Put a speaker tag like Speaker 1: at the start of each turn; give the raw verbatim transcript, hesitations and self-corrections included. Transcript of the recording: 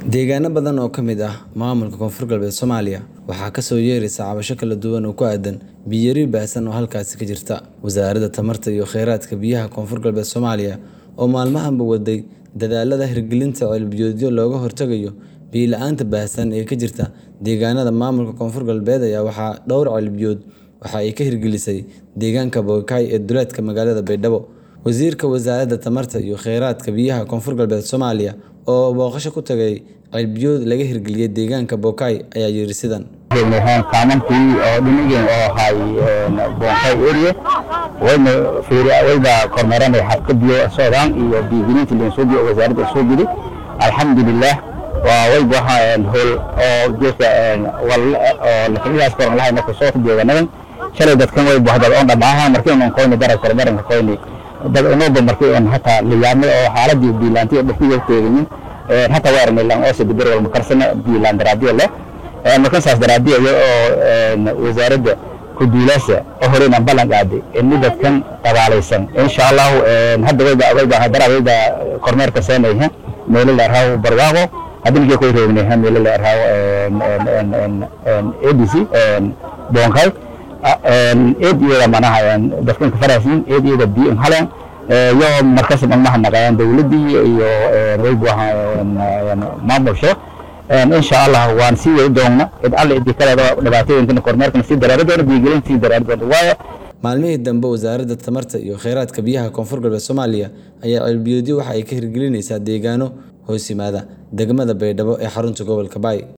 Speaker 1: Deegaano badan oo ka mid ah maamulka Koonfur Galbeed Soomaaliya waxaa ka soo yeeraysa cabasho kala duwan oo ku aadan biyo yari baahsan oo halkaasi ka jirta. Wasaaradda Tamarta iyo Kheyraadka Biyaha Koonfur Galbeed Soomaaliya oo maalmahanba waday dadaallada hirgelinta ceel-biyoodyo looga hortagayo biyo la'aanta baahsan ee ka jirta deegaanada maamulka Koonfur Galbeed ayaa waxaa dhowr ceel-biyood waxa ay ka hirgelisay deegaanka Bogaay ee duleedka magaalada Baydhabo. Wasiirka Wasaaradda Tamarta iyo Kheyraadka Biyaha Koonfur Galbeed Soomaaliya oo booqasho ku tagay ceel-biyood laga hirgeliyay deegaanka Bogaay ayaa yiri sidan.
Speaker 2: waxaan kaamantii oo dhinigeen oo hay Bogaay area wayna fiiriya wayda kormeeranay xadka biyo Suudaan iyo biyihiinta leen soo biyo wasaaradda soo gudi alxamdulillah waa way waxaan hol oo jeeska wal oo la kaliyaas koran lahayn ka soo deegaanadan shalay dadkan way buuxdad oo dhamaaha markii aan qoyne darag kormeeran qoyne dad inoo markii aan hata liyaamay oo xaaladii biilaantii dhexdiisa teegin hata waar meelan oo sidii bir wal karsana biilaan daraadiyo leh markan saas daraadiyo oo wasaaradda ku duulasa oo horena balan qaaday in dadkan tabaalaysan insha Allah hadda wayda wayda hadaraayda kormeerka sameeyay meel la raaw barwaaqo hadii ku reebnay meel la raaw A B C Bogaay eediyada manaha dadkan ka faraasin eediyada biyo halan iyo markaas ma naqayaan dawladii iyo way buuxaan maamulsho insha Allah waan sii way doona id alle idii kala dhibaatooyinka kormeerka si daraadoona biigelin si daraadoona waa
Speaker 1: maalmihii dambe Wasaaradda Tamarta iyo Kheyraadka Biyaha Koonfur Galbeed Soomaaliya ayaa ceel-biyoodyo waxa ay ka hirgelinaysaa deegaano hoos yimaada degmada Baydhabo ee xarunta gobolka Bay.